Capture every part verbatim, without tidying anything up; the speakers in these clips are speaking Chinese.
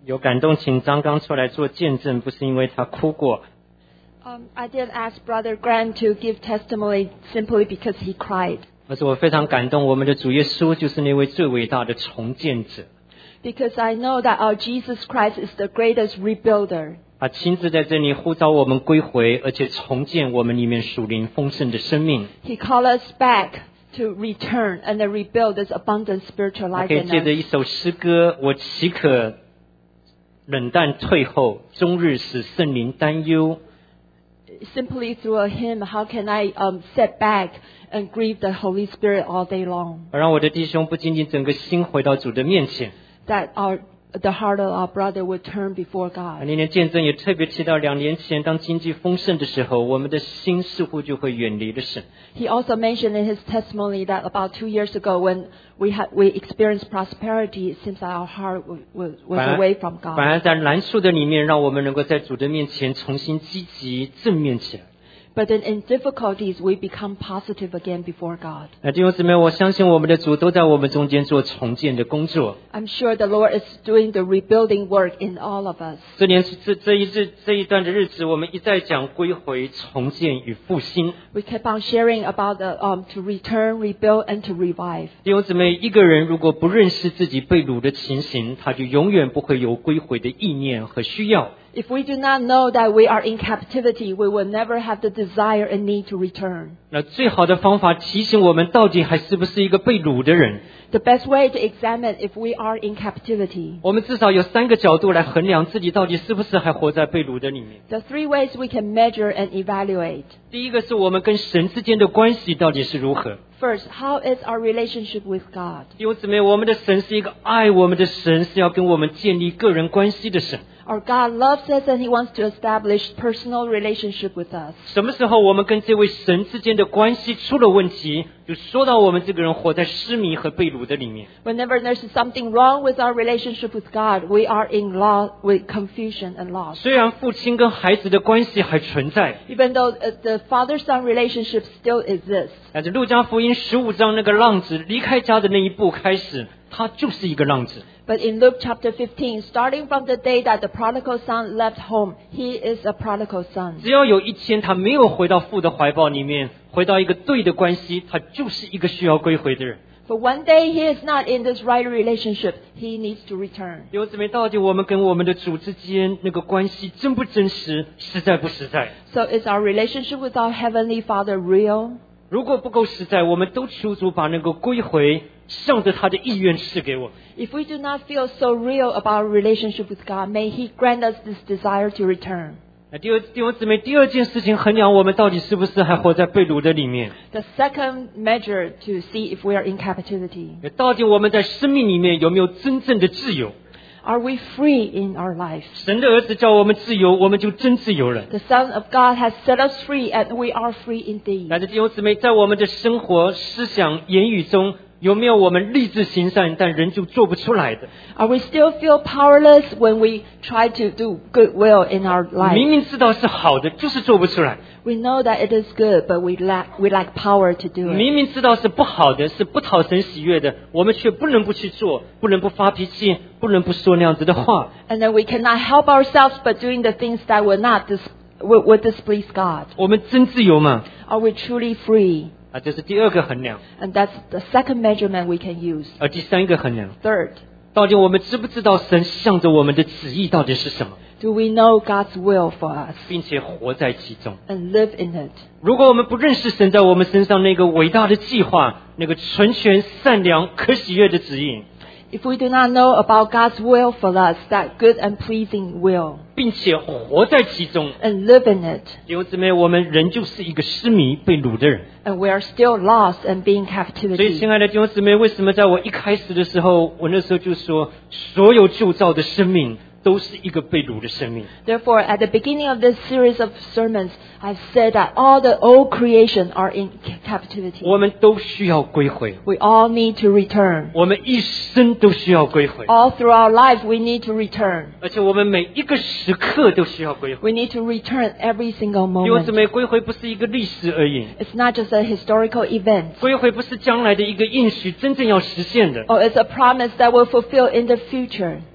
有感动请张刚出来做见证，不是因为他哭过。 Um, I did ask Brother Grant to give testimony simply because he cried. 而是我非常感动，我们的主耶稣就是那位最伟大的重建者。 Because I know that our Jesus Christ is the greatest rebuilder. 他亲自在这里呼召我们归回，而且重建我们里面属灵丰盛的生命。 He called us back to return and then rebuild this abundant spiritual 我 life 可以 in 借着 us. 一首诗歌，我岂可冷淡退后，终日使圣灵担忧。 Simply through a hymn, how can I um, sit back and grieve the Holy Spirit all day long? 让我的弟兄不仅仅整个心回到主的面前。 That our the heart of our brother would turn before God. 那年见证也特别提到，两年前当经济丰盛的时候，我们的心似乎就会远离了神。 He also mentioned in his testimony that about two years ago, when we had we experienced prosperity, it seems that our heart was, was, was away from 反 God. 而在难处的里面，让我们能够在主的面前重新积极正面起来。 But then in difficulties, we become positive again before God. 那弟兄姊妹，我相信我们的主都在我们中间做重建的工作。 I'm sure the Lord is doing the rebuilding work in all of us. 这年这这一日这一段的日子，我们一再讲归回、重建与复兴。 We kept on sharing about the um to return, rebuild, and to revive. 弟兄姊妹，一个人如果不认识自己被掳的情形，他就永远不会有归回的意念和需要。 If we do not know that we are in captivity, we will never have the desire and need to return. 那最好的方法提醒我们，到底还是不是一个被掳的人。 The best way to examine if we are in captivity. 我们至少有三个角度来衡量自己到底是不是还活在被掳的里面。 The three ways we can measure and evaluate. 第一个是我们跟神之间的关系到底是如何。 First, how is our relationship with God? 弟兄姊妹，我们的神是一个爱我们的神，是要跟我们建立个人关系的神。 Our God loves us and He wants to establish personal relationship with us. 什么时候我们跟这位神之间的关系出了问题，就说到我们这个人活在失迷和被掳的里面。 Whenever there's something wrong with our relationship with God, we are in loss, with confusion and loss. 虽然父亲跟孩子的关系还存在， Even though uh, the father-son relationship still exists. 但是路加福音十五章那个浪子离开家的那一步开始，他就是一个浪子。 But in Luke chapter fifteen, starting from the day that the prodigal son left home, he is a prodigal son. 只要有一天他没有回到父的怀抱里面，回到一个对的关系，他就是一个需要归回的人。 For one day he is not in this right relationship, he needs to return. 弟兄姊妹，到底我们跟我们的主之间那个关系真不真实，实在不实在？ So is our relationship with our Heavenly Father real? 如果不够实在，我们都求主把那个归回向着他的意愿赐给我。 If we do not feel so real about our relationship with God, may He grant us this desire to return. 那第二弟兄姊妹，第二件事情衡量我们到底是不是还活在被掳的里面。 The second measure to see if we are in captivity. 到底我们在生命里面有没有真正的自由？ Are we free in our life? 神的儿子叫我们自由，我们就真自由了。 The Son of God has set us free and we are free indeed. 但是弟兄姊妹，在我们的生活、思想、言语中，有没有我们立志行善，但人就做不出来的？ Are we still feel powerless when we try to do goodwill in our 明 life? 明知道是好的，就是做不出来。 We know that it is good, but we lack we lack power to do 明 it. 明知道是不好的，是不讨神喜悦的，我们却不能不去做，不能不发脾气，不能不说那样子的话。 And then we cannot help ourselves but doing the things that will not dis- will, will displease God. 我们真自由吗？ Are we truly free? 啊，这是第二个衡量。 And that's the second measurement we can use. 而第三个衡量， Third, 到底我们知不知道神向着我们的旨意到底是什么， do we know God's will for us 并且活在其中？ and live in it? 如果我们不认识神在我们身上那个伟大的计划，那个纯全、善良、可喜悦的旨意， If we do not know about God's will for us, that good and pleasing will, 并且活在其中， and live in it, 弟兄姊妹，我们仍旧是一个失迷、被掳的人。 and we are still lost and be in 所以， captivity. 亲爱的弟兄姊妹，为什么在我一开始的时候，我那时候就说，所有旧造的生命都是一个被掳的生命。 Therefore, at the beginning of this series of sermons, I've said that all the old creation are in captivity. 我们都需要归回， We all need to return. 我们一生都需要归回， All through our life, we need to return. 而且我们每一个时刻都需要归回。 We need to return every single 弟兄姊 moment. 妹，归回不是一个历史而已， It's not just a historical event. 归回不是将来的一个应许，真正要实现的。 Or it's a promise that will fulfill in the future.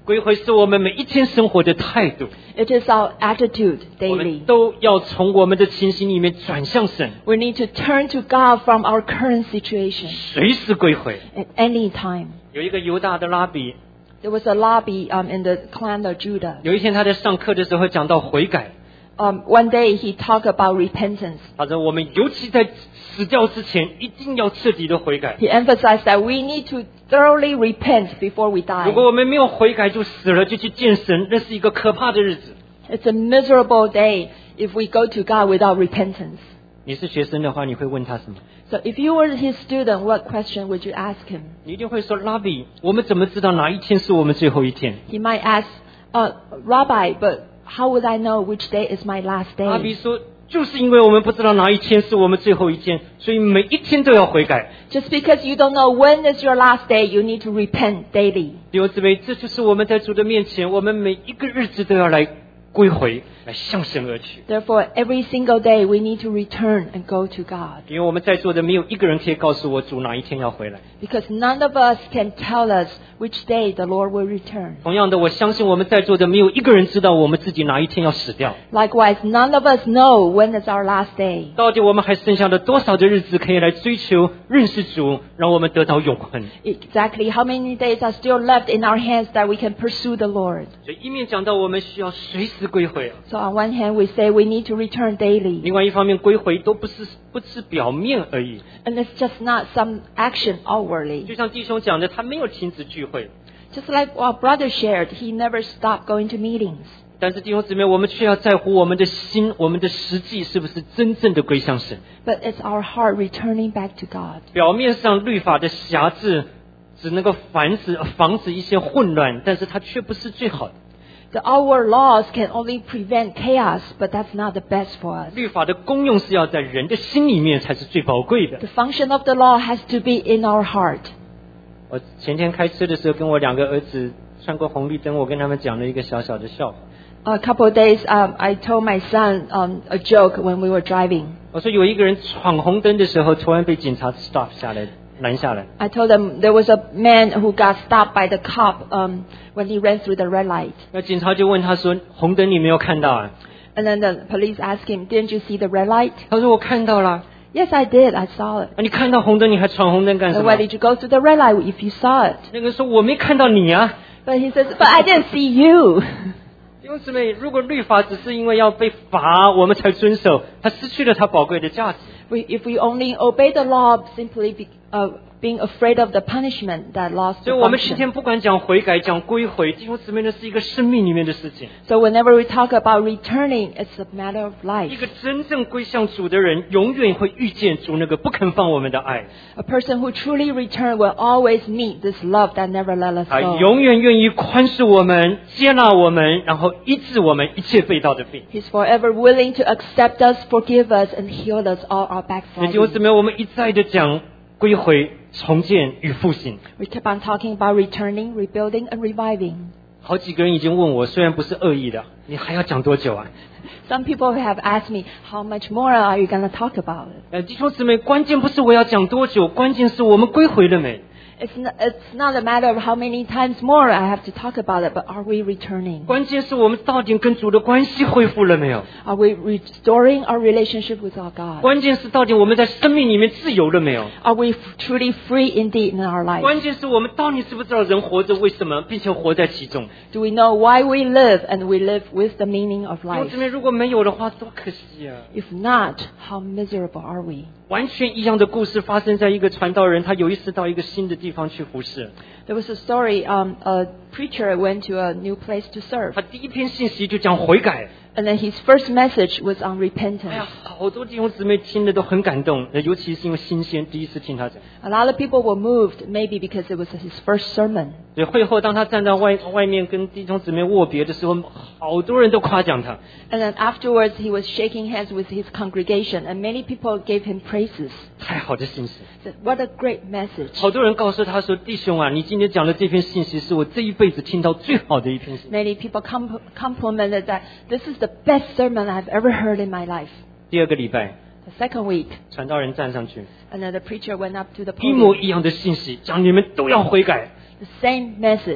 归回是我们每一天生活的态度。 It is our attitude 我 daily. 们都要从我们的情形里面转向神， We need to turn to God from our current situation 随时归回。 at any time. 有一个犹大的拉比， There was a lobby um, in the clan of Judah. 有一天他在上课的时候讲到悔改， Um, one day he talked about repentance. 他说我们尤其在死掉之前一定要彻底的悔改。 He emphasized that we need to thoroughly repent before we 如果 die. 我们没有悔改就死了，就去见神，那是一个可怕的日子。 It's a miserable day if we go to God without repentance. 你是学生的话，你会问他什么？ So if you were his student, what question would you ask him? 你一定会说，拉比，我们怎么知道哪一天是我们最后一天？ He might ask, uh, Rabbi, but how would I know which day is my last 拉比 day? 说，就是因为我们不知道哪一天是我们最后一天，所以每一天都要悔改。 Just because you don't know when is your last day, you need to repent daily. 弟兄姊妹，这就是我们在主的面前，我们每一个日子都要来归回，来向神而去。 Therefore, every single day we need to return and go to God. 因为我们在座的没有一个人可以告诉我主哪一天要回来。 Because none of us can tell us which day the Lord will return. 同样的，我相信我们在座的没有一个人知道我们自己哪一天要死掉。 Likewise, none of us know when is our last day. 到底我们还剩下了多少的日子可以来追求认识主，让我们得到永恒？ Exactly how many days are still left in our hands that we can pursue the Lord. 所以一面讲到我们需要随时归回， So on one hand, we say we need to return daily. 另外一方面归回都不是不是表面而已。 And it's just not some action outwardly. 就像弟兄讲的，他没有停止聚会， Just like our brother shared, he never stopped going to meetings. 但是弟兄姊妹，我们却要在乎我们的心，我们的实际是不是真正的归向神？ But it's our heart returning back to God. 表面上律法的辖制只能够防止防止一些混乱，但是它却不是最好的。 The outward laws can only prevent chaos, but that's not the best for us. 律法的功用是要在人的心里面才是最宝贵的。 The function of the law has to be in our heart. 我前天开车的时候，跟我两个儿子穿过红绿灯，我跟他们讲了一个小小的笑话。 A couple of days, um, I told my son um, a joke when we were driving. 我说有一个人闯红灯的时候，突然被警察 stop 下来，拦下来。 I told them there was a man who got stopped by the cop um, when he ran through the red light. 那警察就问他说：“红灯你没有看到啊 And then the police asked him, "Didn't you see the red light?" ？”他说：“我看到了。 Yes, I did. I saw it. 啊，你看到红灯你还闯红灯干什 And 么 why？” did you go through the red light if you saw it? 那个人说：“我没看到你啊。” But he says, "But I didn't see you." 弟兄姊妹，如果律法只是因为要被罚我们才遵守，它失去了它宝贵的价值。 We, if we only obey the law simply be, uh, being afraid of the punishment, that lost 所 the 以我们今 function. 天不管讲悔改、讲归回，弟兄姊妹，那是一个生命里面的事情。 So whenever we talk about returning, it's a matter of 一 life. 个真正归向主的人，永远会遇见主那个不肯放我们的爱， A person who truly return will always meet this love that never let us 他 go. 永远愿意宽恕我们、接纳我们，然后医治我们一切被盗的病。 He's forever willing to accept us, forgive us, and heal us all our 所以弟兄姊 backsliding. 妹，我们一再的讲归回、重建与复兴。 We keep on talking about returning, rebuilding, and reviving. 好几个人已经问我，虽然不是恶意的，你还要讲多久啊？ Some people have asked me, how much more are you going to talk about it? 呃，弟兄姊妹，关键不是我要讲多久，关键是我们归回了没？ It's not, it's not a matter of how many times more I have to talk about it, but are we returning? 关键是我们到底跟主的关系恢复了没有？ Are we restoring our relationship with our God? 关键是到底我们在生命里面自由了没有？ Are we truly free indeed in our life? 关键是我们到底知不知道人活着为什么，并且活在其中？ Do we know why we live and we live with the meaning of 弟兄 life? 姊妹，如果没有的话，多可惜啊！ If not, how miserable are we? 完全一样的故事发生在一个传道人，他有一次到一个新的地方去服侍， There was a story, um, a preacher went to a new place to serve. 他第一篇信息就讲悔改。 And then his first message was on 哎 repentance. 呀，好多弟兄姊妹听了都很感动，尤其是因为新鲜，第一次听他讲。 A lot of people were moved, maybe because it was his first sermon. 所以会后，当他站在外外面跟弟兄姊妹握别的时候，好多人都夸奖他。 And then afterwards, he was shaking hands with his congregation, and many people gave him praises. 太好的信息！ Said, "What a great message!" 好多人告诉他说：“弟兄啊，你今天讲的这篇信息是我这一辈子听到最好的一篇信息。” Many people com- complimented that this is the best sermon I've ever heard in my life. 第二个礼拜， The second week, 传道人站上去， and then the preacher went up to the 一模 podium. 一样的信息，讲你们都要悔改。 The same message,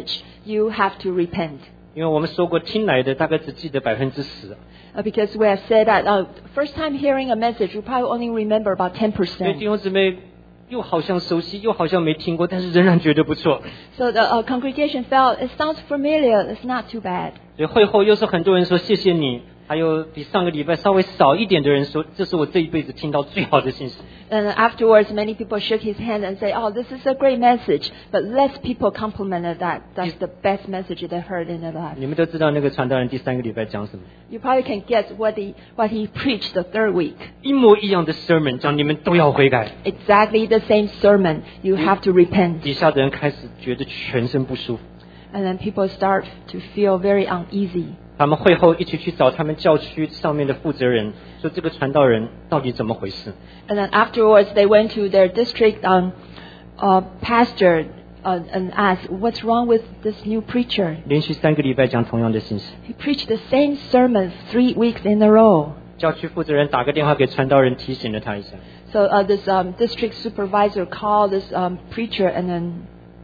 you have to repent. 因为我们说过，听来的大概只记得百分之十。 Uh, because we have said that uh, first time hearing a message, you probably only remember about ten 所以弟 percent. 兄姊妹又好像熟悉，又好像没听过，但是仍然觉得不错。 So the uh, congregation felt it sounds familiar. It's not too bad. 所以会后又是很多人说谢谢你，还有比上个礼拜稍微少一点的人说，这是我这一辈子听到最好的信息。 And afterwards, many people shook his hand and say, "Oh, this is a great message." But less people complimented that. That's the best message they heard in their life. 你们都知道那个传道人第三个礼拜讲什么？ You probably can guess what he what he preached the third week. 一模一样的 sermon， 讲你们都要悔改。 Exactly the same sermon. You have to repent. 底下的人开始觉得全身不舒服。 And then people start to feel very uneasy. 他们会后一起去找他们教区上面的负责人，说这个传道人到底怎么回事？ And then afterwards, they went to their district um, uh, pastor uh, and asked, "What's wrong with this new preacher?" 连续三个礼拜讲同样的信息。 He preached the same sermon three weeks in a row. 教区负责人打个电话给传道人，提醒了他一下。 So uh, this um, district supervisor called this um, preacher and then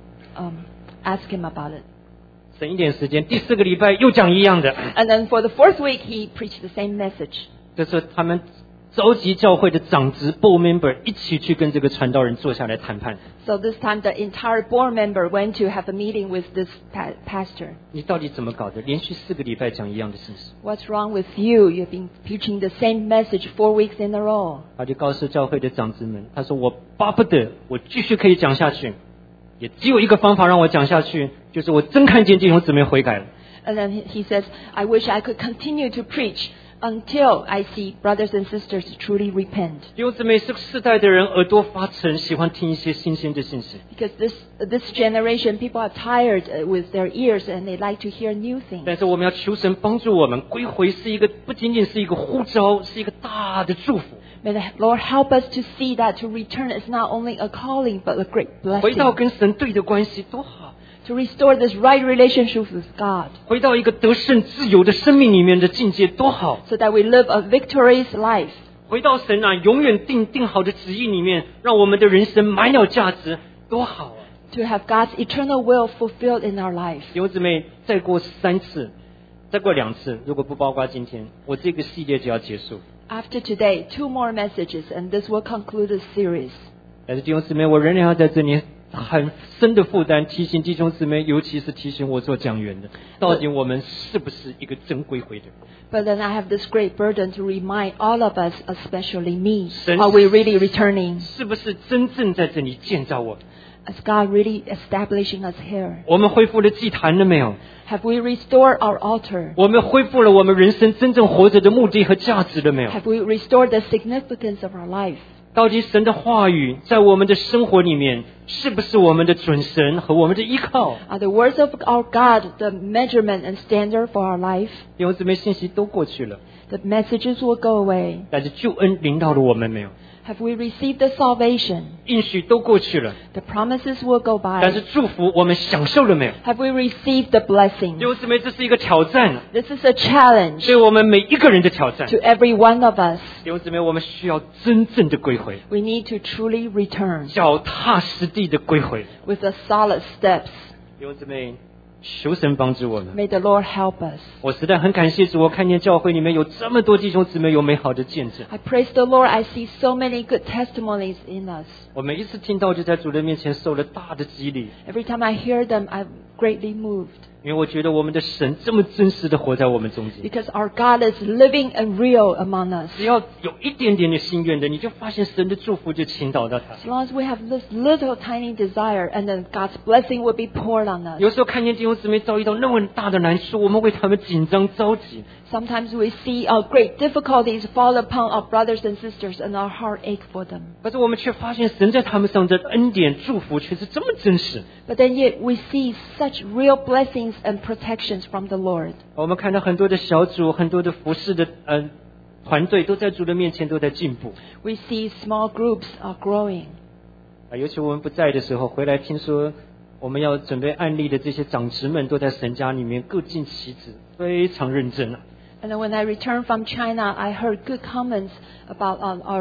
um, asked him about it. 省一点时间，第四个礼拜又讲一样的。 And then for the fourth week, he preached the same message. 这时候他们召集教会的长职 board member 一起去跟这个传道人坐下来谈判。 So this time, the entire board member went to have a meeting with this pa- pastor. 你到底怎么搞的？连续四个礼拜讲一样的信息。 What's wrong with you? You've been preaching the same message four weeks in a row. 他就告诉教会的长职们，他说我巴不得我继续可以讲下去，也只有一个方法让我讲下去，就是我真看见弟兄姊妹悔改了。 And then he he says, "I wish I could continue to preach until I see brothers and sisters truly repent." 弟兄姊妹是世代的人耳朵发沉，喜欢听一些新鲜的信息。 Because this this generation, people are tired uh, with their ears and they like to hear new things. 但是我们要求神帮助我们归回，是一个不仅仅是一个呼召，是一个大的祝福。 May the Lord help us to see that to return is not only a calling but a great 回到 blessing. 跟神对的关系多好， To restore this right relationship with God 回到一个得胜自由的生命里面的境界多好， so that we live a victorious life. 回到神啊永远定定好的旨意里面，让我们的人生满有价值多好啊！ To have God's eternal will fulfilled in our life. 弟兄姊妹，再过三次，再过两次，如果不包括今天，我这个系列就要结束。 After today, two more messages and this will conclude the series. 但是弟兄姊妹，我仍然要在这里很深的负担，提醒弟兄姊妹，尤其是提醒我做讲员的，到底我们是不是一个真归回的人？ But then I have this great burden to remind all of us, especially me, Sen- are we really returning? 是不是真正在这里建造我们？ Is God really establishing us here? 我们恢复了祭坛了没有？ Have we restored our altar? 我们恢复了我们人生真正活着的目的和价值了没有？ Have we restored the significance of our life? 到底神的话语在我们的生活里面，是不是我们的准绳和我们的依靠？ Are the words of our God the measurement and standard for our life? 弟兄姊妹，信息都过去了， The messages will go away. 但是救恩临到了我们没有？ Have we received the salvation? 应许都过去了， The promises will go 但是 by. 祝福我们享受了没有？ Have we received the 弟 blessing? 兄姊妹，这是一个挑战， This is a challenge 对我们每一个人的挑战。 to every one of us. 弟兄姊妹，我们需要真正的归回， We need to truly return 脚踏实地的归回。 with the solid steps. 弟兄姊妹，求神帮助我们。 May the Lord help us. 我实在很感谢主，我看见教会里面有这么多弟兄姊妹有美好的见证。 I praise the Lord. I see so many good testimonies in us. 我每一次听到，就在主的面前受了大的激励， Every time I hear them, I'm greatly moved 因为我觉得我们的神这么真实的活在我们中间。 because our God is living and real among us. 只要有一点点的心愿的，你就发现神的祝福就倾倒到他。 As long as we have this little tiny desire, and then God's blessing will be poured on us. 有时候看见弟兄姊妹遭遇到那么大的难处，我们为他们紧张着急。 Sometimes we see uh, great difficulties fall upon our brothers and sisters, and our heart ache for them. 可是我们却发现神在他们上的恩典祝福却是这么真实。 But then yet we see such real blessings and protections from the Lord. 我们看到很多的小组，很多的服侍的呃团队都在主的面前都在进步。 We see small groups are growing. 啊，尤其我们不在的时候，回来听说我们要准备案例的这些长职们都在神家里面各尽其职，非常认真啊。 And then when I returned from China, I heard good comments about uh, our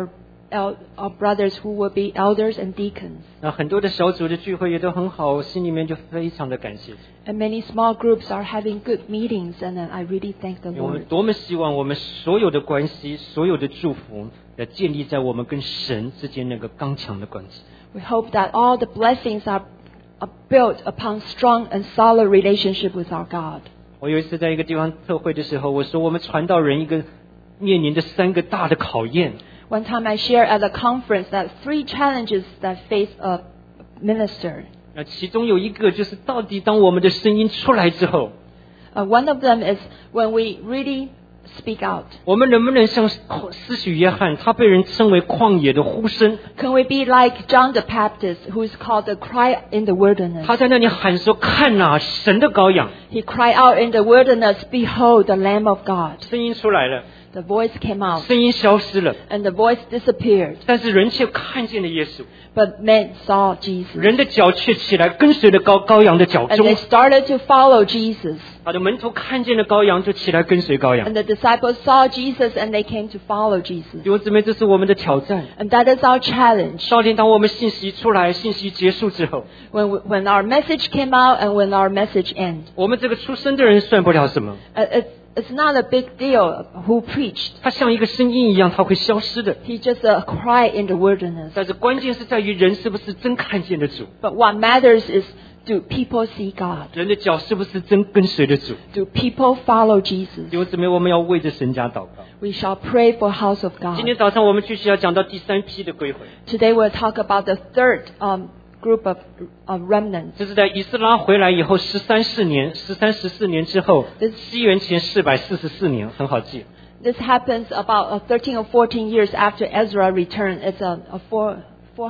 el- uh, brothers who will be elders and deacons. 那很多的小组的聚会也都很好，我心里面就非常的感谢主， And many small groups are having good meetings, and then I really thank the 因为我们 Lord. 多么希望我们所有的关系、所有的祝福，要建立在我们跟神之间那个刚强的关系。 We hope that all the blessings are, are built upon strong and solid relationship with our God. 我有一次在一个地方特会的时候，我说我们传道人一个面临着三个大的考验。 One time I shared at a conference that three challenges that face a minister. 那其中有一个就是，到底当我们的声音出来之后， Uh, one of them is when we really speak out. 我们能不能像施洗约翰，他被人称为旷野的呼声， Can we be like John the Baptist, who is called the cry in the wilderness? 他在那里喊说：“看哪，神的羔羊！” He cried out in the wilderness, "Behold, the Lamb of God." 声音出来了， The voice came out, 声音消失了， and the voice disappeared. 但是人却看见了耶稣， But men saw Jesus, 人的脚却起来跟随了羔羔羊的脚 and 中 they。started to follow Jesus. 他的门徒看见了羔羊，就起来跟随羔羊 And。the disciples saw Jesus, and they came to follow Jesus. 弟兄姊妹，这是我们的挑战。 And that is our challenge. 到底当我们信息出来、信息结束之后， When we, when our message came out and when our message ends, 我们这个出生的人算不了什么， uh, it's it's not a big deal who preached. 他像一个声音一样，他会消失的。 He just a cry in the wilderness. 但是关键是在于人是不是真看见了主， But what matters is, do people see God? 人的脚是不是真跟随了主。 Do people follow Jesus? 弟兄姊妹，我们要为着神家祷告。 We shall pray for house of 今 God. 天早上我们继续要讲到第三批的归回， Today we'll talk about the third um, group of, of remnants. 这是在以斯拉回来以后十三四年、十三十四年之后，西元前四百四十四年，很好记。 This happens about uh, thirteen or fourteen years after Ezra returned. It's a, a four,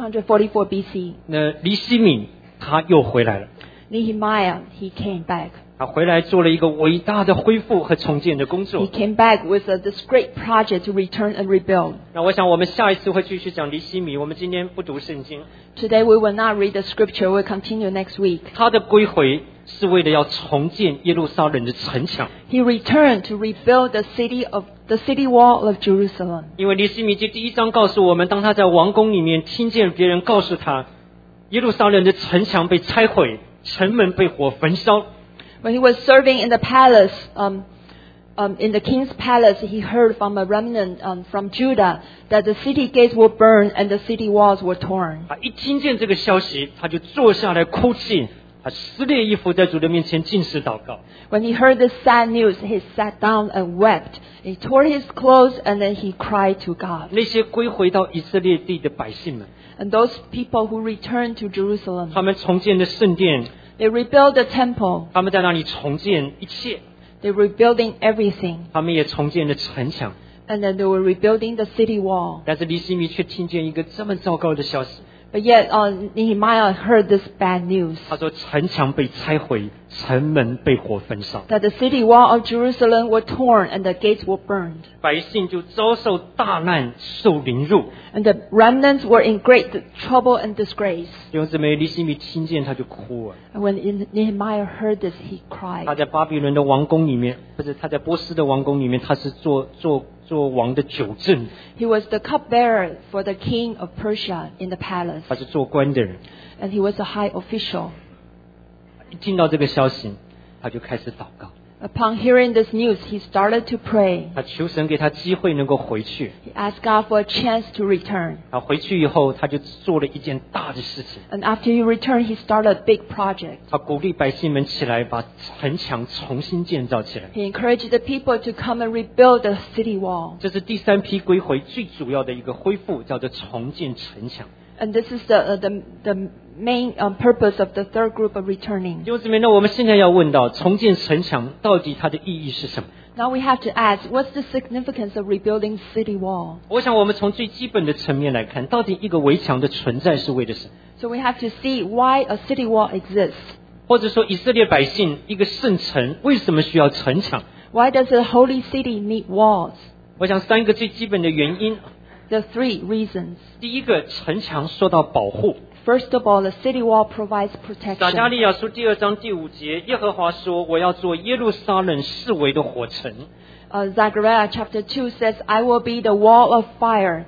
444 B C. 那尼希米他又回来了， Nehemiah, he came back. 他回来做了一个伟大的恢复和重建的工 He 作。 came back with uh, this great project to return and rebuild. 那我想我们下一次会继续讲尼希米，我们今天不读圣经。 Today we will not read the scripture. We'll continue next week. 他的归回是为了要重建耶路撒冷的城墙， He returned to rebuild the city of the city wall of Jerusalem. 因为尼希米记第一章告诉我们，当他在王宫里面听见别人告诉他，耶路撒冷的城墙被拆毁，城门被火焚烧。 When he was serving in the palace, um, um, in the king's palace, he heard from a remnant um, from Judah that the city gates were burned and the city walls were torn. 他一听见这个消息，他就坐下来哭泣，他撕裂衣服在主的面前进食祷告。 When he heard this sad news, he sat down and wept. He tore his clothes and then he cried to God. 那些归回到以色列地的百姓们， And those people who returned to Jerusalem, 他们重建了圣殿， they rebuilt the temple. 他们在那里重建一切， They were rebuilding everything. 他们也重建了城墙。 And then they were rebuilding the city wall. 但是尼希米却听见一个这么糟糕的消息， But yet, uh, Nehemiah heard this bad news, 他说城墙被拆毁，城门被火焚烧， that the city wall of Jerusalem were torn and the gates were burned. 百姓就遭受大难，受凌辱。 And the remnants were in great trouble and disgrace. 弟兄姊妹，尼希米听见他就哭了。 And when Nehemiah heard this, he 他 cried. 在巴比伦的王宫里面，不是他在波斯的王宫里面，他是做做做王的酒政， He was the cupbearer for the king of Persia in the palace. 他是做官的人。 And he was a high official. 一听到这个消息，他就开始祷告， Upon hearing this news, he started to pray. 他求神给他机会能够回去。 He asked God for a chance to return. 他回去以后，他就做了一件大的事情， And after he returned, he started a big project. 他鼓励百姓们起来，把城墙重新建造起来。 He encouraged the people to come and rebuild the city wall. 这是第三批归回最主要的一个恢复，叫做重建城墙。 And this is the, uh, the, the main um, purpose of the third group of returning. 弟兄姊妹，那我们现在要问到，重建城墙到底它的意义是什么？ Now we have to ask, what's the significance of rebuilding city wall? 我想我们从最基本的层面来看，到底一个围墙的存在是为了什么？ So we have to see why a city wall exists. 或者说以色列百姓一个圣城为什么需要城墙？ Why does a holy city need walls? 我想三个最基本的原因。 There are three reasons. 第一个，城墙说到保护。 First of all, the city wall provides 撒迦 protection. 利亚书第二章第五节，耶和华说：“我要做耶路撒冷四围的火城。” Uh, Zechariah chapter two says, I will be the wall of fire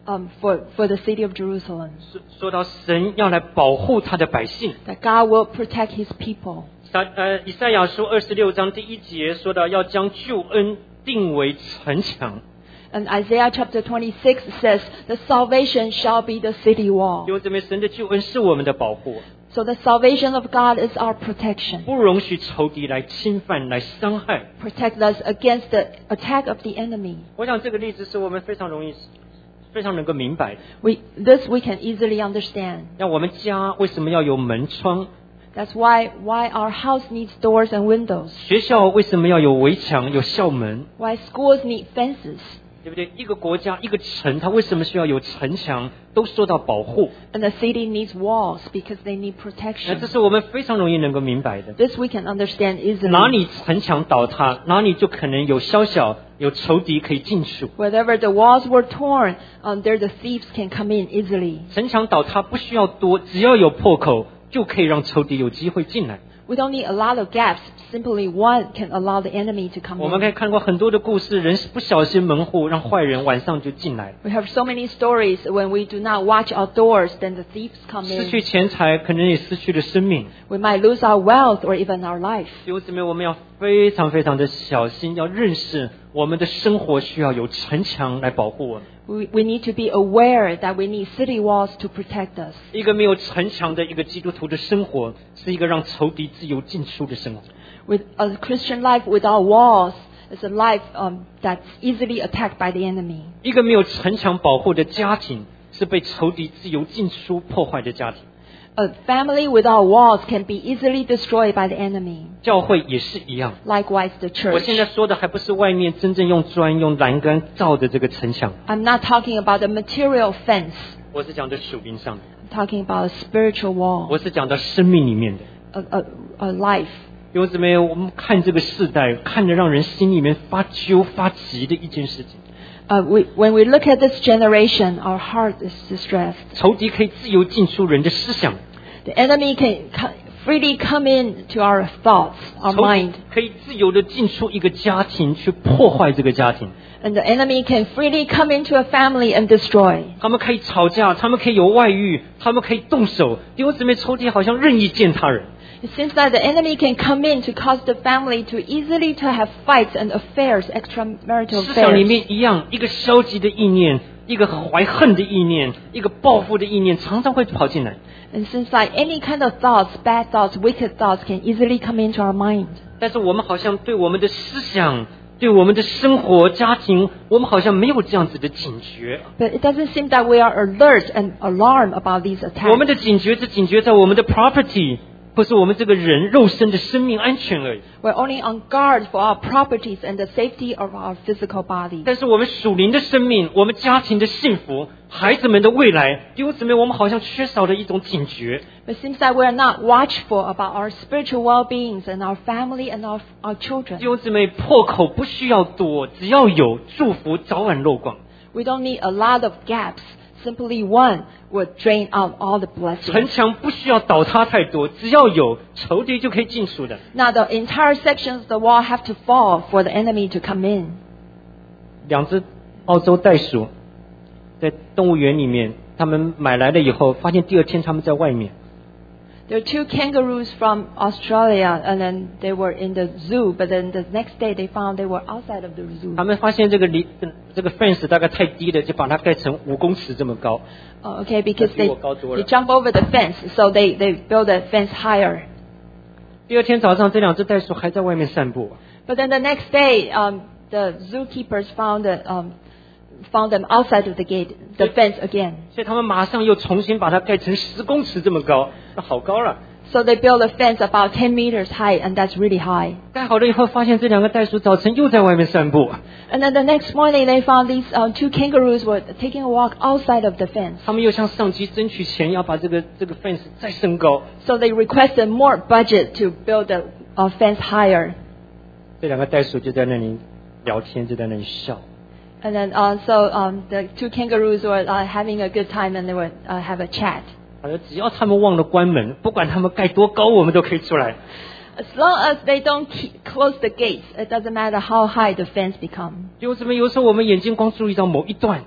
um, for, for the city of Jerusalem. 说说到神要来保护他的百姓。 That God will protect His people. 撒呃，以赛亚书二十六章第一节说到要将救恩定为城墙。 And Isaiah chapter twenty-six says, the salvation shall be the city wall. 弟兄姊妹，神的救恩是我们的保护， So the salvation of God is our protection. 不容许仇敌来侵犯、来伤害。 Protect us against the attack of the enemy. 我想这个例子是我们非常容易、非常能够明白的。 We, this we can easily understand. 那我们家为什么要有门窗？ That's why, why our house needs doors and windows. 学校为什么要有围墙、有校门？ Why schools need fences. 对不对？一个国家、一个城，它为什么需要有城墙？都受到保护。 And the city needs walls because they need 那 protection. 这是我们非常容易能够明白的。 This we can understand 哪 easily. 里城墙倒塌，哪里就可能有宵小、有仇敌可以进出。 Wherever the walls were torn, um, there the thieves can come in easily. 城墙倒塌不需要多，只要有破口，就可以让仇敌有机会进来。 We don't need a lot of gaps. Simply one can allow the enemy to come 我们可以 in. 看过很多的故事，人是不小心门户，让坏人晚上就进来， We have so many stories when we do not watch our doors, then the thieves come 失去 in. 钱财，可能也失去了生命。 We might lose our wealth or even our life. 弟兄姊妹，我们要非常非常的小心，要认识我们的生活需要有城墙来保护我们。 We, we need to be aware that we need city walls to protect us. 一个没有城墙的一个基督徒的生活，是一个让仇敌自由进出的生活。 With a Christian life without walls is a life um, that's easily attacked by the enemy. 一个没有城墙保护的家庭，是被仇敌自由进出破坏的家庭。 A family without walls can be easily destroyed by the enemy. 教会也是一样。 Likewise, the 我 church. 现在说的还不是外面真正用砖、用栏杆造的这个城墙， I'm not talking about the material fence. 我是讲的属灵上的， I'm talking about a spiritual wall, 我是讲到生命里面的。 a, a, a life. 弟兄姊妹，我们看这个世代，看着让人心里面发揪、发急的一件事情。 Uh, we, when we look at this generation, our heart is distressed. 仇敌可以自由进出人的思想， The enemy can co- freely come in to our thoughts, our 仇敌 mind. 可以自由的进出一个家庭，去破坏这个家庭。 And the enemy can freely come into a family and destroy. 他们可以吵架，他们可以有外遇，他们可以动手。弟兄姊妹，仇敌好像任意践踏人。 It seems that the enemy can come in to cause the family to easily to have fights and affairs, extramarital 思想里 affairs. 面一样，一个消极的意念，一个怀恨的意念，一个报复的意念，常常会跑进来。 And since like any kind of thoughts, bad thoughts, wicked thoughts can easily come into our mind. 但是我们好像对我们的思想、对我们的生活、家庭，我们好像没有这样子的警觉。 But it doesn't seem that we are alert and alarmed about these 我们 attacks. 的警觉是警觉在我们的 property， 或是我们这个人肉身的生命安全而已。 We're only on guard for our properties and the safety of our physical bodies. 但是我们属灵的生命，我们家庭的幸福，孩子们的未来，弟兄姊妹，我们好像缺少了一种警觉。 But it seems that we're not watchful about our spiritual well-beings and our family and our, our 弟 children. 兄姊妹，破口不需要多，只要有祝福，早晚漏光。 We don't need a lot of gaps. Simply one would drain out all the 城 blessings. 墙不需要倒塌太多，只要有仇敌就可以进出的。 Now the entire sections of the wall have to fall for the enemy to come in. 两只澳洲袋鼠在动物园里面，他们买来了以后，发现第二天他们在外面。 There are two kangaroos from Australia, and then they were in the zoo. But then the next day, they found they were outside of the zoo. 他们发现这个离这个 fence 大概太低了，就把它盖成五公尺这么高。 Oh, okay, because 比 they 我高多了。 they jump over the fence, so they they build the fence higher. 第二天早上，这两只袋鼠还在外面散步。 But then the next day, um, the zookeepers found that, um, found them outside of the gate, the fence again. 所以他们马上又重新把它盖成十公尺这么高，那好高了。 So they built a fence about ten meters high, and that's really high. 盖好了以后，发现这两个袋鼠早晨又在外面散步。 And then the next morning, they found these uh, two kangaroos were taking a walk outside of the fence. 他们又向上级争取钱，要把这个这个 fence 再升高。 So they requested more budget to build the uh, fence higher. 这两个袋鼠就在那里聊天，就在那里笑。 And then uh, so um, the two kangaroos were uh, having a good time, and they would uh, have a chat. 他说：“只要他们忘了关门，不管他们盖多高，我们都可以出来。 As long as they don't keep, close the gates, it doesn't matter how high the fence becomes. 因为什么？有时候我们眼睛光注意到某一段，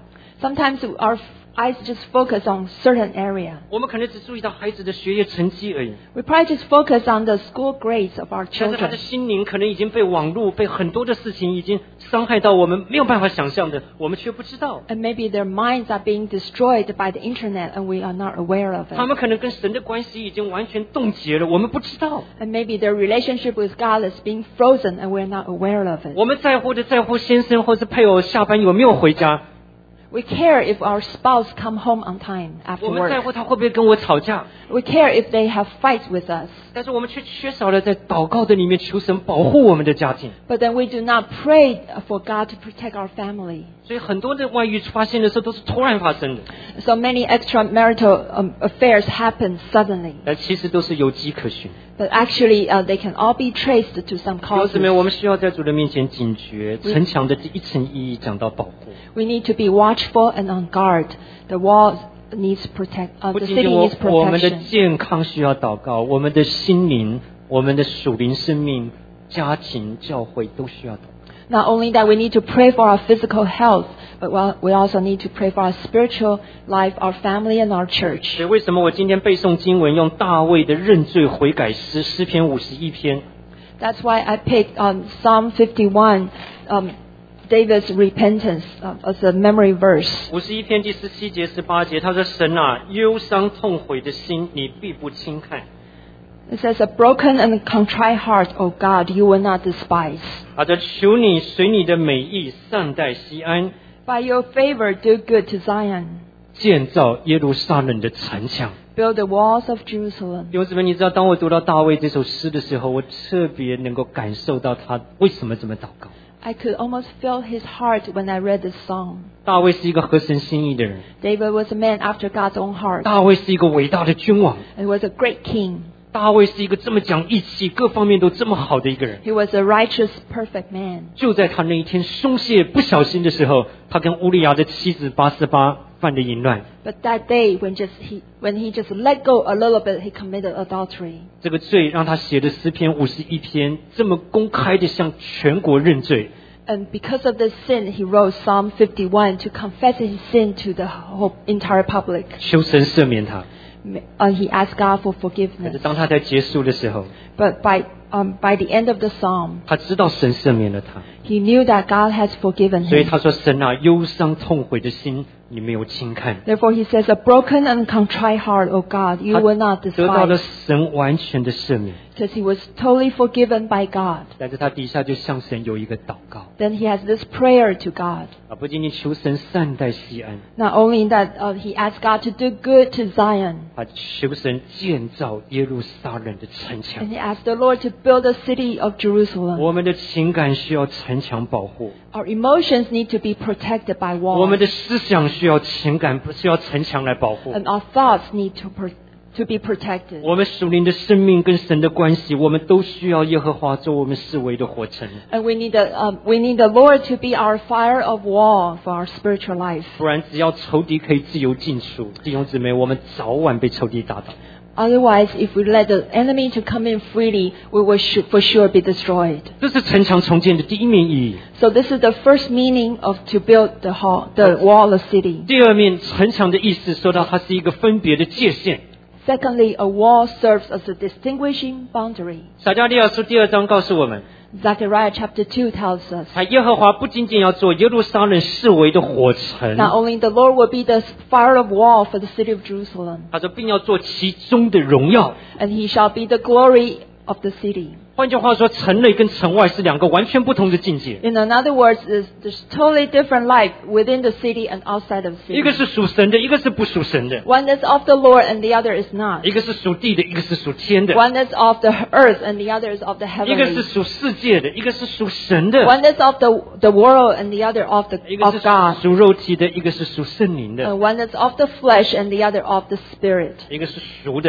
Sometimes our eyes just focus on certain area. 我们可能只注意到孩子的学业成绩而已， We probably just focus on the school grades of our 但是他的 children. 心灵可能已经被网络、被很多的事情已经伤害到我们没有办法想象的，我们却不知道。 And maybe their minds are being destroyed by the internet and we are not aware of 他 it. 们可能跟神的关系已经完全冻结了，我们不知道。 And maybe their relationship with God is being frozen and we're not aware of it. 我们在乎的在乎先生或是配偶下班有没有回家， We care if our spouse come home on time 我 after 们在 work. 乎他会不会跟我吵架， We care if they have fights with us. 但是我们却缺少了在祷告的里面求神保护我们的家庭。 But then we do not pray for God to protect our family. 所以很多的外遇发现的时候都是突然发生的， So many extramarital um, affairs happen suddenly. 但其实都是有迹可循。 But actually, uh, they can all be traced to some 弟兄姊妹， causes. 我们需要在主的面前警觉。城墙的第一层意义讲到保护， We need to be watchful and on guard. The wall needs protect. Uh, 不 the 仅 city 仅我 needs 我们的 protection. 健康需要祷告，我们的心灵、我们的属灵生命、家庭、教会都需要祷告。 Not only that, we need to pray for our physical health, but well, we also need to pray for our spiritual life, our family, and our church. 所以为什么我今天背诵经文用大卫的认罪悔改诗诗篇五十一篇？ That's why I picked um, Psalm fifty-one, um, David's repentance uh, as a memory verse. 五十一篇第十七节、十八节，他说：“神啊，忧伤痛悔的心，你必不轻看。” It says, "A broken and contrite heart, O God, you will not despise. 他说：“求你随你的美意善待西安， By your favor, do good to Zion. 建造耶路撒冷的城墙。” Build the walls of Jerusalem." 弟兄姊妹，你知道，当我读到大卫这首诗的时候，我特别能够感受到他为什么这么祷告。 I could almost feel his heart when I read this song. 大卫是一个合神心意的人， David was a man after God's own heart. 大卫是一个伟大的君王， He was a great king. 大卫是一个这么讲义气、各方面都这么好的一个人。 He was a righteous, perfect man. 就在他那一天松懈不小心的时候，他跟乌利亚的妻子八十八犯了淫乱。 But that day, when just he, when he just let go a little bit, he committed adultery. 这个罪让他写的诗篇五十一篇这么公开的向全国认罪。 And because of this sin, he wrote Psalm fifty-one to confess his sin to the whole entire public. 求神赦免他。 And he asked God for 可是 forgiveness. 当他在结束的时候， But by um, by the end of the psalm, 他知道神赦免了他， he knew that God has forgiven 所以 him. 他说：“神啊，忧伤痛悔的心，你没有轻看。” Therefore, he says, "A broken and contrite heart, O God, you 他 will not 得到了 despise." 神完全的赦免， Because he was totally forgiven by God. 但是他底下就向神有一个祷告 Then he has this prayer to God. 啊，不仅仅求神善待西安， Not only that, uh, he asked God to do good to Zion. 他求神建造耶路撒冷的城墙 And。he asked the Lord to build the city of Jerusalem. 我们的情感需要城墙保护， Our emotions need to be protected by 我们 walls. 的思想需要情感需要城墙来保护， And our thoughts need to, pr- to be protected. 我们属灵的生命跟神的关系，我们都需要耶和华做我们视为的活城， And we need, the, um, we need the Lord to be our fire of wall for our spiritual life. 不然只要仇敌可以自由进出，弟兄姊妹，我们早晚被仇敌打倒。 Otherwise, if we let the enemy to come in freely, we will sh- for sure be destroyed. 这是城墙重建的第一面意义。 So this is the first meaning of to build the hall, the wall of city. 第二面，城墙的意思说到它是一个分别的界限。 Secondly, a wall serves as a distinguishing boundary. 撒迦利亚书第二章告诉我们， Zechariah chapter two tells us 他耶和华不仅仅要做耶路撒冷视为的火城， not only the Lord will be the fire of wall for the city of Jerusalem, 他说并要做其中的荣耀。 and he shall be the glory of the city. 换句话说，城内跟城外是两个完全不同的境界。 In other words, there's, there's totally different life within the city and outside of the 一个 city. 是属神的，一个是不属神的； One is of the Lord and the other is not. 一个是属地的，一个是属天的； One is of the earth and the other is of the 一个是 heavenly. 属世界的，一个是属神的； One is of the, the world and the other of, the, 一个 of 是 God. 属肉体的，一个是属圣灵的； And one is of the flesh and the other of the spirit. 一个是属的，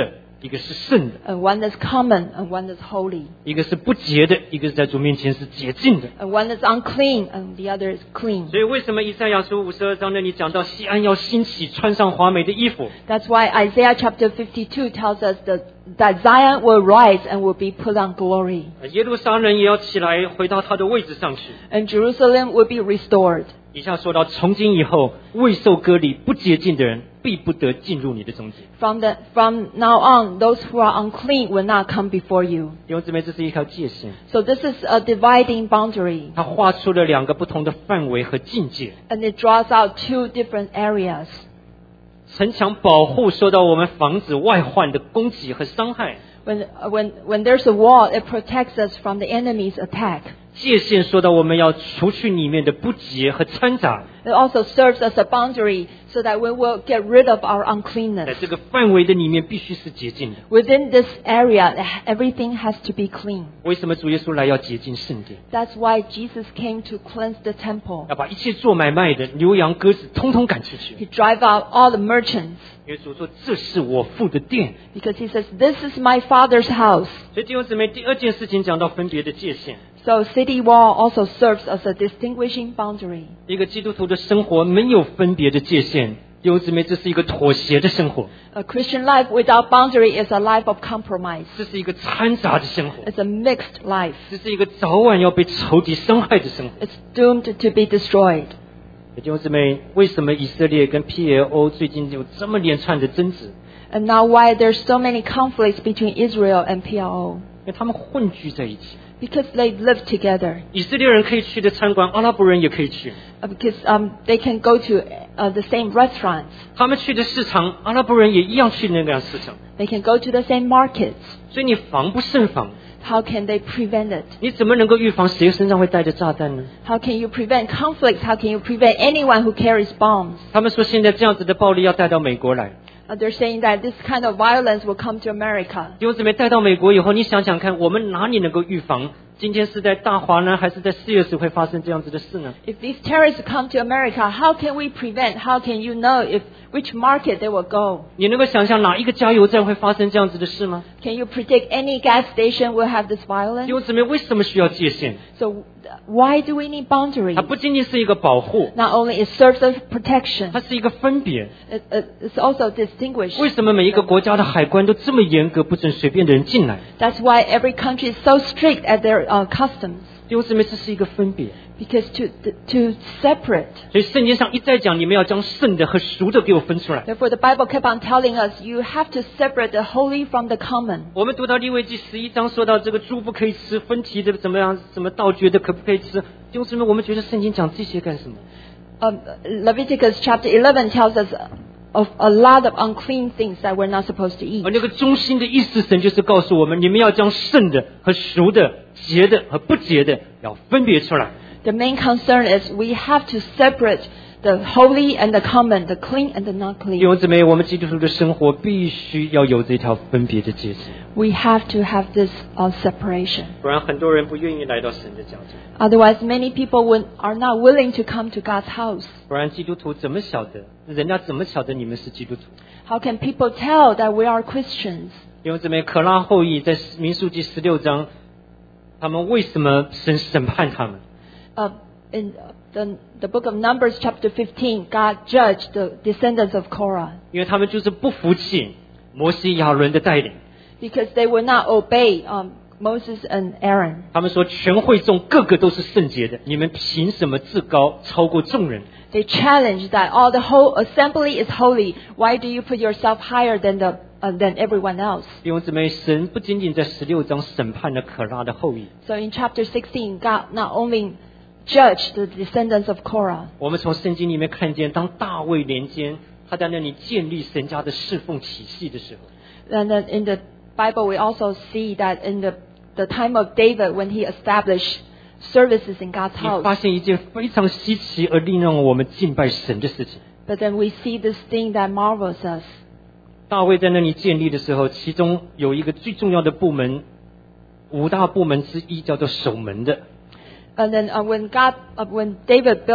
一个是圣的， and one is common, and one is holy. 一个是不洁的，一个是在主面前是洁净的。 And one is unclean, and the other is clean. 所以为什么以赛亚书五十二章那里讲到西安要兴起，穿上华美的衣服？ That's why Isaiah chapter fifty-two tells us that, that Zion will rise and will be put on glory. 耶路撒冷也要起来，回到他的位置上去。 And Jerusalem will be restored. 以下说到，从今以后，未受割礼、不洁净的人，必不得进入你的中间。 From, the, from now on, those who are unclean will not come before you. 弟兄姊妹，这是一条界限， So this is a dividing boundary. 它画出了两个不同的范围和境界。 And it draws out two different areas. 城墙保护受到我们防止外患的攻击和伤害， When, when, when there's a wall, it protects us from the enemy's attack. 界限说到我们要除去里面的不洁和掺杂， It also serves as a boundary so that we will get rid of our 在 uncleanness. 这个范围的里面必须是洁净的。 Within this area, everything has to be clean. 为什么主耶稣来要洁净圣殿？ That's why Jesus came to cleanse the temple. 要把一切做买卖的牛羊鸽子通通赶出去， He drive out all the merchants 因为主说这是我父的殿。 because he says, this is my Father's house. 所以弟兄姊妹，第二件事情讲到分别的界限。 So city wall also serves as a distinguishing boundary. 一个基督徒的生活没有分别的界限，弟兄姊妹，这是一个妥协的生活， A Christian life without boundary is a life of compromise. 这是一个掺杂的生活， It's a mixed life. 这是一个早晚要被仇敌伤害的生活。 It's doomed to be destroyed. 弟兄姊妹，为什么以色列跟 P L O 最近有这么连串的争执？ And now why there's so many conflicts between Israel and P L O? 因为他们混居在一起。 Because they live together. 以色列人可以去的餐馆，阿拉伯人也可以去； Uh, Because um, they can go to uh, the same restaurants. 他们去的市场，阿拉伯人也一样去那个市场。 They can go to the same markets. 所以你防不胜防， How can they prevent it? 你怎么能够预防谁身上会带着炸弹呢？ How can you prevent conflicts? How can you prevent anyone who carries bombs? 他们说现在这样子的暴力要带到美国来。 Uh, they're saying that this kind of violence will come to America. 弟兄姊妹，带到美国以后，你想想看，我们哪里能够预防？今天是在大华呢，还是在四月时会发生这样子的事呢？ If these terrorists come to America, how can we prevent? How can you know if which market they will go? 你能够想象哪一个加油站会发生这样子的事吗？ Can you predict any gas station will have this 弟 violence? 兄姊妹，为什么需要界限？ So why do we need boundaries? 它不仅仅是一个保护， Not only it serves as protection, 它是一个分别。 it, it, it's also distinguished. 为什么每一个国家的海关都这么严格，不准随便的人进来？ That's why every country is so strict at their uh, customs. 弟兄姊妹，这是一个分别。 Because to, to separate. 所以圣经上一再讲，你们要将圣的和俗的给我分出来。 Therefore, the Bible kept on telling us you have to separate the holy from the common. 我们读到利未记十一章，说到这个猪不可以吃，分蹄的怎么样，什么盗掘的可不可以吃？弟兄姊妹，我们觉得圣经讲这些干什么？ Um, Leviticus chapter eleven tells us of a lot of unclean things that we're not supposed to eat. 而那个中心的意思，神就是告诉我们，你们要将圣的和俗的、洁的和不洁的要分别出来。 The main concern is we have to separate the holy and the common, the clean and the not 弟 clean. 兄姊妹，我们基督徒的生活必须要有这条分别的界限， We have to have this uh, separation. 不然很多人不愿意来到神的家中。 Otherwise, many people would, are not willing to come to God's house. 不然基督徒怎么晓得？人家怎么晓得你们是基督徒？ How can people tell that we are Christians? 弟兄姊妹，可拉后裔在民数记十六章，他们为什么神审判他们？ Uh, in the, the book of Numbers chapter fifteen, God judged the descendants of Korah 因为他们就是不服气摩西亚伦的带领。 because they would not obey um, Moses and Aaron. 他们说全会众个个都是圣洁的，你们凭什么自高超过众人？ They challenged that all the whole assembly is holy. Why do you put yourself higher than the uh, than everyone else? 弟兄姊妹，神不仅仅在十六章审判了可拉的后裔， So in chapter sixteen, God not only judged the descendants of Korah. 我们从圣经里面看见，当大卫年间他在那里建立神家的侍奉体系的时候， And then in the Bible, we also see that in the the time of David, when he established services in God's 你 house. 发现一件非常稀奇而令让我们敬拜神的事情。 But then we see this thing that marvels us. 大卫在那里建立的时候，其中有一个最重要的部门，五大部门之一叫做守门的。 And then uh, when God, uh, when David built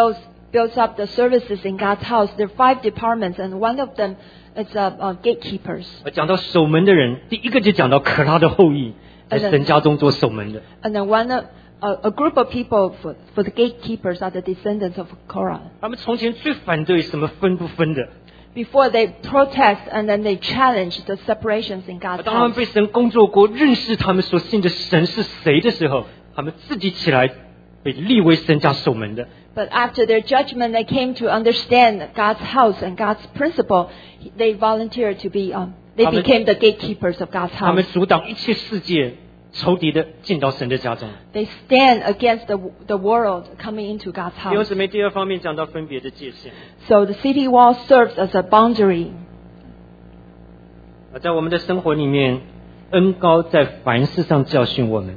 builds up the services in God's house. There are five departments, and one of them is uh, uh, gatekeepers. 讲到守门的人，第一个就讲到可拉的后裔，在 And then- 神家中做守门的。 And then one of, uh, a group of people for, for the gatekeepers are the descendants of Korah. 他们从前最反对什么分不分的， Before they protest and then they challenge the separations in God's 当他们 house. 被神工作过，认识他们所信的神是谁的时候，他们自己起来被立为神家守门的。 But after their judgment, they came to understand God's house and God's principle. They volunteered to be, um, they Amen. became the gatekeepers of God's 他们 house. 阻挡一切世界仇敌的进到神的家中。 They stand against the, the world coming into God's 弟兄 house. 姊妹，第二方面讲到分别的界限。 So the city wall serves as a boundary. 啊，在我们的生活里面，恩膏在凡事上教训我们。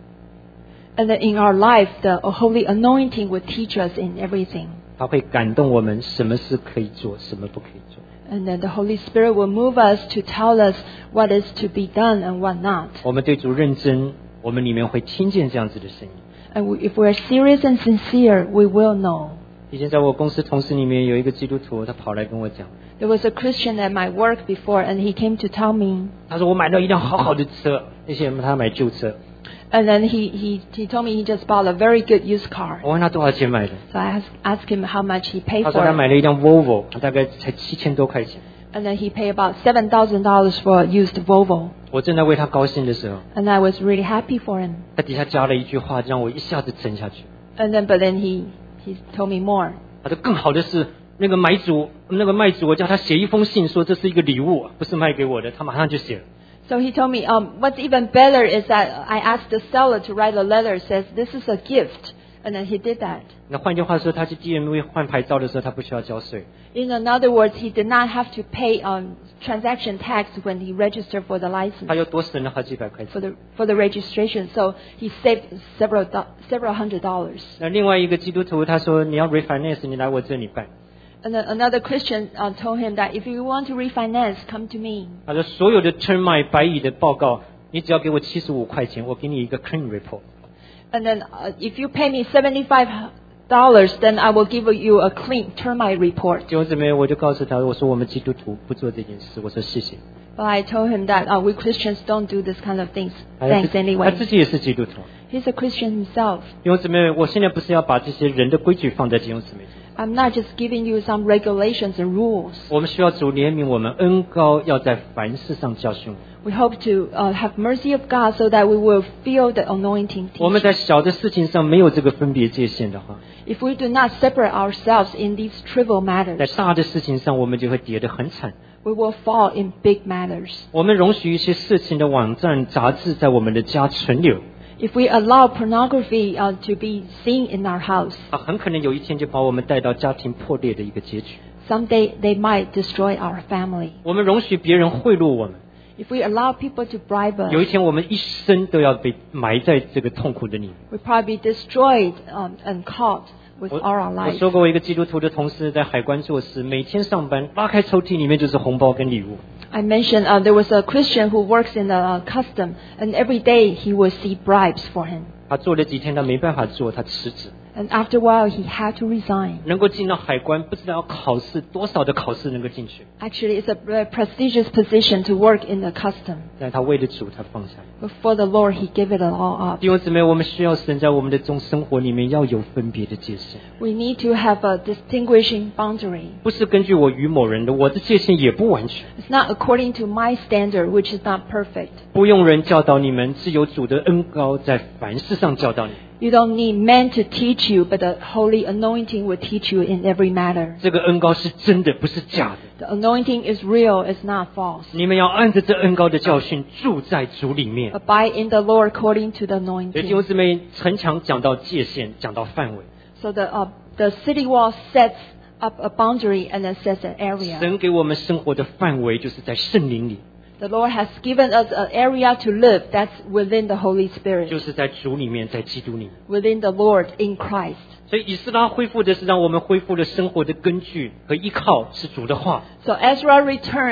And then in our life, the holy anointing would teach us in everything. 它会感动我们，什么事可以做，什么不可以做。 And then the Holy Spirit will move us to tell us what is to be done and what not. 我们对主认真，我们里面会听见这样子的声音。 And we, if we're serious and sincere, we will know. 以前在我公司同事里面有一个基督徒，他跑来跟我讲， There was a Christian at my work before, and he came to tell me. 他说我买到一辆好好的车，那些人他买旧车。 And then he, he, he told me he just bought a very good used car. 我问他多少钱买的， So I asked, asked him how much he paid 他 for 说他 it. 买了一辆 Volvo，大概才七千多块钱。 And then he paid about seven thousand dollars for a used Volvo. 我正在为他高兴的时候， And I was really happy for him. 他底下加了一句话，让我一下子沉下去。 And then, but then he, he told me more. 他说更好的是，那个买主，那个卖主，我叫他写一封信，说这是一个礼物，不是卖给我的，他马上就写了。 So he told me, um, what's even better is that I asked the seller to write a letter that says, this is a gift. And then he did that. 那换句话说，他去 D M V 换牌照的时候，他不需要交税。 In other words, he did not have to pay um, transaction tax when he registered for the 他 license, 又多省了好几百块钱。 for the, for the registration. So he saved several, do- several hundred dollars. 那另外一个基督徒他说，你要 refinance，你来我这里办。 And then another Christian uh, told him that if you want to refinance, come to me. 他说所有的 term 买白蚁的报告，你只要给我七十五块钱，我给你一个 clean report。 And then uh, if you pay me seventy-five dollars, then I will give you a clean termite report. 弟兄姊妹，我就告诉他，我说我们基督徒不做这件事，我说谢谢。 But I told him that uh, we Christians don't do this kind of things. 他 Thanks 他 anyway. 自己也是基督徒。 He's a Christian himself. 弟兄姊妹，我现在不是要把这些人的规矩放在弟兄姊妹身上， I'm not just giving you some regulations and rules. 我们需要主怜悯我们，恩膏要在凡事上教训我们。 We hope to uh, have mercy of God so that we will feel the anointing 我们 teaching. 在小的事情上没有这个分别界限的话， If we do not separate ourselves in these trivial 在 matters, 大的事情上我们就会跌得很惨。 we will fall in big matters. 我们容许一些色情的网站、杂志在我们的家存留， If we allow pornography uh, to be seen in our house, 它很可能有一天就把我们带到家庭破裂的一个结局。 someday they might destroy our family. 我们容许别人贿赂我们， If we allow people to bribe 有一 us, 天我们一生都要被埋在这个痛苦的里面。 we'll probably be destroyed um, and caught with 我 all our 我 lives. 说过，我一个基督徒的同事在海关做事，每天上班拉开抽屉里面就是红包跟礼物。 I mentioned uh, there was a Christian who works in the uh, custom, and every day he would see bribes for him. 他做了几天，他没办法做，他辞职。 And after a while, he had to resign. 能够进到海关，不知道要考试多少的考试能够进去， Actually, it's a very prestigious position to work in the custom. 但他为了主，他放下。 But for the Lord, he gave it all up. 弟兄姊妹，我们需要神在我们的中生活里面要有分别的界限， We need to have a distinguishing boundary. 不是根据我与某人的，我的界限也不完全。 It's not according to my standard, which is not perfect. 不用人教导你们，只有主的恩膏在凡事上教导你。 You don't need men to teach you, but the holy anointing will teach you in every matter. 这个恩膏是真的，不是假的。 The anointing is real, it's not false. 你们要按着这恩膏的教训住在主里面。 Abide in the Lord according to the 所以弟兄 anointing. 姊妹，城墙讲到界限，讲到范围， So the uh, the city wall sets up a boundary and then sets an area. 神给我们生活的范围就是在圣灵里， The Lord has given us an area to live that's within the Holy 就 Spirit, 是在主里面，在基督里面。 within the Lord in Christ. 所以以斯拉恢复的是让我们恢复了生活的根据和依靠是主的话。 So Ezra returned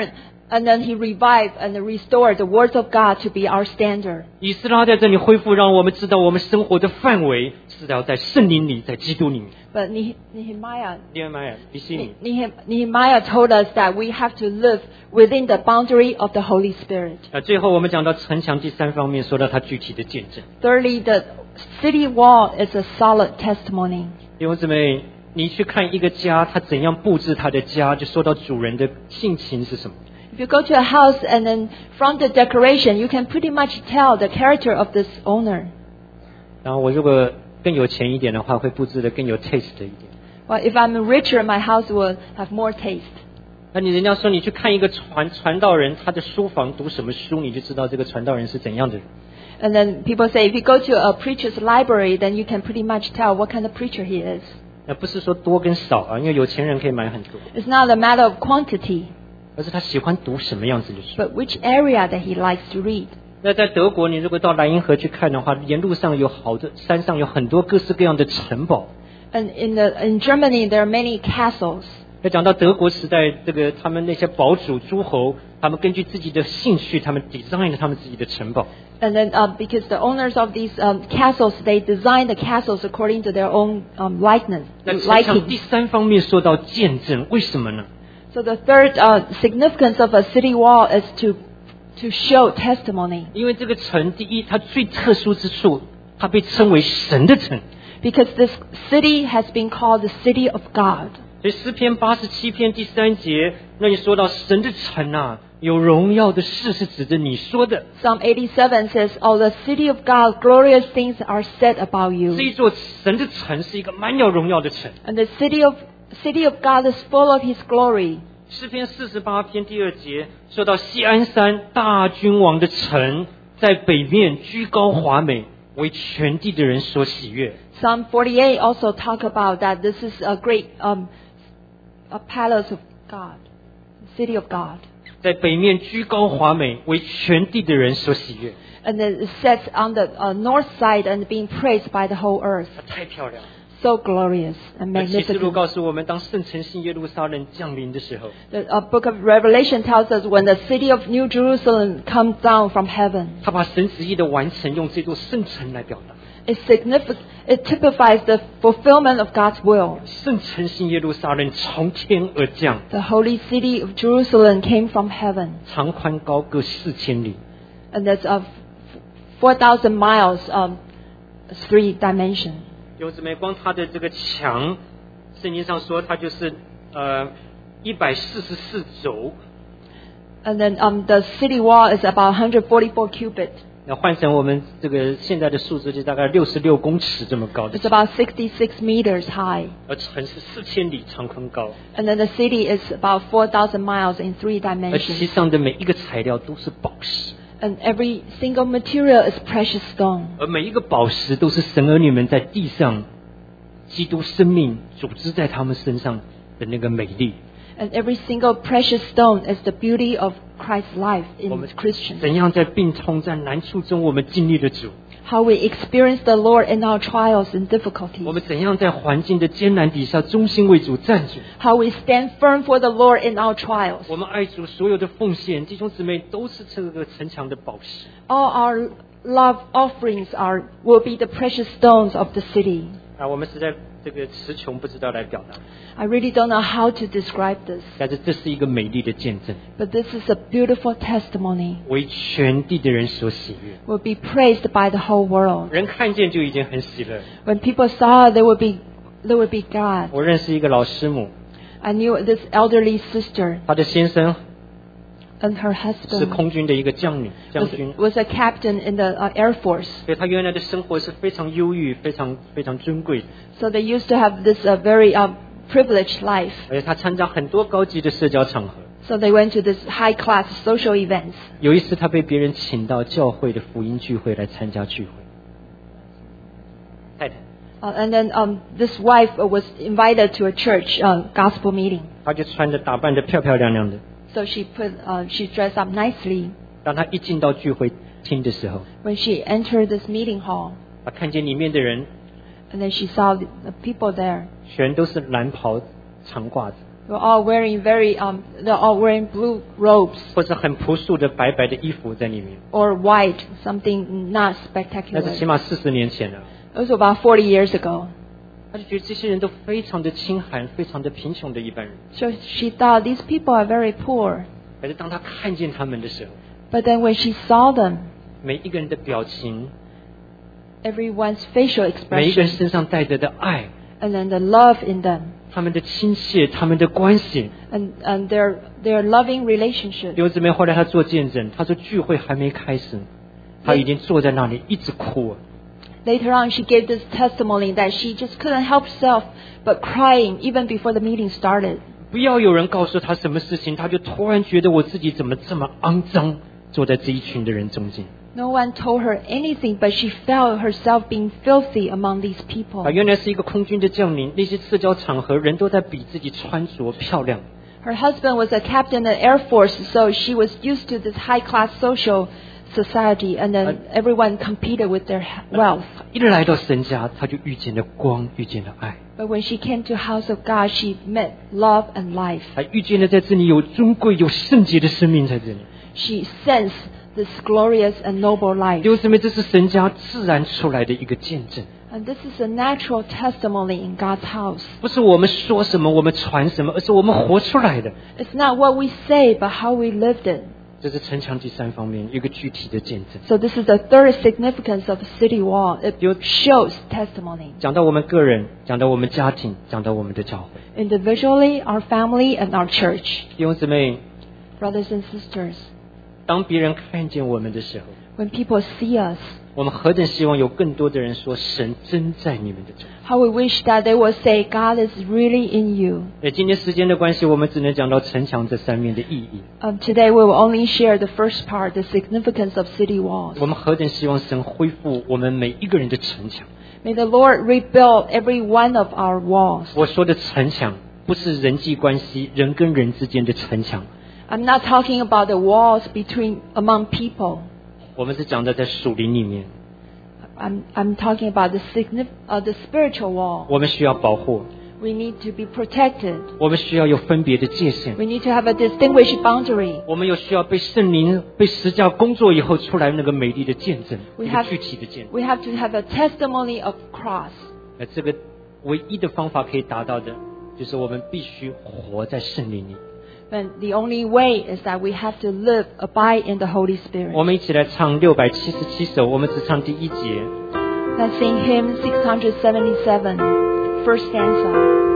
And then he revived and restored the words of God to be our standard. 以斯拉在这里恢复，让我们知道我们生活的范围是要在圣灵里，在基督里面。 But Ne- Nehemiah, 利安玛雅比西里 Ne- Nehemiah told us that we have to live within the boundary of the Holy Spirit. 啊，最后我们讲到城墙第三方面，说到它具体的见证。 Thirdly, the city wall is a solid testimony. 弟兄姊妹，你去看一个家，他怎样布置他的家，就说到主人的性情是什么。 If you go to a house and then from the decoration, you can pretty much tell the character of this owner. 然后我如果更有钱一点的话，会布置的更有 taste 一点。 Well, if I'm richer, my house will have more taste. 那你人家说你去看一个传传道人，他的书房读什么书，你就知道这个传道人是怎样的人。 And then people say, if you go to a preacher's library, then you can pretty much tell what kind of preacher he is. 那不是说多跟少啊，因为有钱人可以买很多， It's not a matter of quantity, 而是他喜欢读什么样子的书。 but which area that he likes to read. 那在德国，你如果到莱茵河去看的话，沿路上有好多山上有很多各式各样的城堡。 And in the in Germany, there are many castles. 要讲到德国时代，这个他们那些堡主诸侯，他们根据自己的兴趣，他们 design 了他们自己的城堡。 And then, uh, because the owners of these um, castles, they design the castles according to their own um, likeness, 那城墙 liking. 第三方面说到见证，为什么呢？ So the third uh, significance of a city wall is to to show testimony. 因为这个城，第一，它最特殊之处，它被称为神的城。 Because this city has been called the city of God. 所以诗篇八十七篇第三节，那里说到神的城啊，有荣耀的事是指着你说的。 Psalm eighty-seven says, "Oh, the city of God, glorious things are said about 这 you." 一座神的城是一个满有荣耀的城。 And the city of city of God is full of His glory. 诗篇四十八篇第二节说到锡安山大君王的城，在北面居高华美，为全地的人所喜悦。 Psalm forty-eight also talk about that this is a great um, a palace of God, city of God. 在北面居高华美，为全地的人所喜悦。 And then it sets on the uh, north side and being praised by the whole earth. 它太漂亮了。 So glorious and 那启示录 magnificent. 告诉我们，当圣城新耶路撒冷降临的时候， The uh, book of Revelation tells us when the city of New Jerusalem comes down from heaven. 他把神旨意的完成用这座圣城来表达。 It signific- it typifies the fulfillment of God's will. 圣城新耶路撒冷从天而降， The holy city of Jerusalem came from heaven. 长宽高各四千里。 And that's of four thousand miles, um, three dimension. 有姊妹，光它的这个墙，圣经上说它就是呃一百四十四轴。 And then um, the city wall is about one hundred forty-four cubit. 那换成我们这个现在的数字，就大概六十六公尺这么高的 It's，about sixty-six meters high. 而城是四千里长宽高， And then the city is about four thousand miles in three 而其 dimensions. 上的每一个材料都是宝石， And every single material is precious stone. 而每一个宝石都是神儿女们在地上基督生命组织在他们身上的那个美丽。 And every single precious stone is the beauty of Christ's life 我 in 们 Christians. 怎样在病痛、在难处中，我们经历了主； How we experience the Lord in our trials and 我 difficulties. 们怎样在环境的艰难底下，忠心为主站住。 How we stand firm for the Lord in our trials. 我们爱主所有的奉献，弟兄姊妹都是这个城墙的宝石。 All our love offerings are will be the precious stones of the city. 啊，我们实在这个词穷，不知道来表达。 I really don't know how to describe this, 但是这是一个美丽的见证， but this is a beautiful testimony. 为全地的人所喜悦。 Will be praised by the whole world. 人看见就已经很喜乐。 When people saw, they would be they would be glad. 我认识一个老师母， I knew this elderly sister 她的先生 and her 是 husband 空军的一个将领将 was, 军， was a captain in the uh, Air Force. 所以他原来的生活是非常优裕、非常非常尊贵的， So they used to have this uh, very uh, privileged life. 而且他参加很多高级的社交场合。 So they went to this high-class social events. 有一次，他被别人请到教会的福音聚会来参加聚会。太太， Uh, and then um, this wife uh, was invited to a church uh, gospel meeting. 他就穿着打扮的漂漂亮亮的。 So she put uh, she dressed up nicely. 当他一进到聚会厅的时候， When she entered this meeting hall, 他看见里面的人 and then she saw the, the people there 全都是蓝袍长褂子， They're all wearing very, um, they're all wearing blue robes 或者很朴素的白白的衣服在里面。 or white, something not 那 spectacular. 是起码四十年前了。 It was about forty years ago. 他就觉得这些人都非常的清寒，非常的贫穷的一般人。 So she thought these people are very poor. 可是当他看见他们的时候， But then when she saw them, 每一个人的表情， everyone's facial 每一个人 expression, 身上带着的爱， and then the love in them, 他们的亲切，他们的关系。 and, and their, their loving relationship. 弟兄姊妹，后来他做见证，他说聚会还没开始，他已经坐在那里一直哭啊。 Later on, she gave this testimony that she just couldn't help herself but crying even before the meeting started. 不要有人告诉他什么事情，他就突然觉得我自己怎么这么肮脏，坐在这一群的人中间。 No one told her anything, but she felt herself being filthy among these people. 啊，原来是一个空军的将领，那些社交场合人都在比自己穿着漂亮。 Her husband was a captain in the Air Force, so she was used to this high-class social society, and then everyone competed with their wealth. 一来到神家，他就遇见了光，遇见了爱， But when she came to house of God, she met love and life. 还遇见了在这里有尊贵、有圣洁的生命在这里。 She sensed this glorious and noble life. 弟兄姊妹，这是神家自然出来的一个见证， And this is a natural testimony in God's house. 不是我们说什么，我们传什么，而是我们活出来的。 It's not what we say, but how we lived it. 这是城墙第三方面一个具体的见证。 So this is the third significance of the city wall. It shows testimony. 讲到我们个人，讲到我们家庭，讲到我们的教会。 Individually, our family, and our church. 弟兄姊妹， Brothers and sisters, 当别人看见我们的时候， when people see us, 我们何等希望有更多的人说神真在你们的中。 how we wish that they would say, God is really in you. 那今天时间的关系，我们只能讲到城墙这三面的意义。 Um, today we will only share the first part, the significance of city walls. 我们何等希望神恢复我们每一个人的城墙。 May the Lord rebuild every one of our walls. 我说的城墙，不是人际关系，人跟人之间的城墙。 I'm not talking about the walls between among people. 我们是讲的在属灵里面， I'm, I'm talking about the, signif- uh, the spiritual wall. 我们需要保护， We need to be protected. 我们需要有分别的界限， We need to have a distinguished boundary. 我们有需要被圣灵、被十架工作以后出来那个美丽的见证， We 一个 have- 具体的见证。 We have to have a testimony of cross. 那这个唯一的方法可以达到的，就是我们必须活在圣灵里。 And the only way is that we have to live, abide in the Holy Spirit. 我们一起来唱六百七十七首，我们只唱第一节。 Let's sing hymn six hundred seventy-seven, first stanza.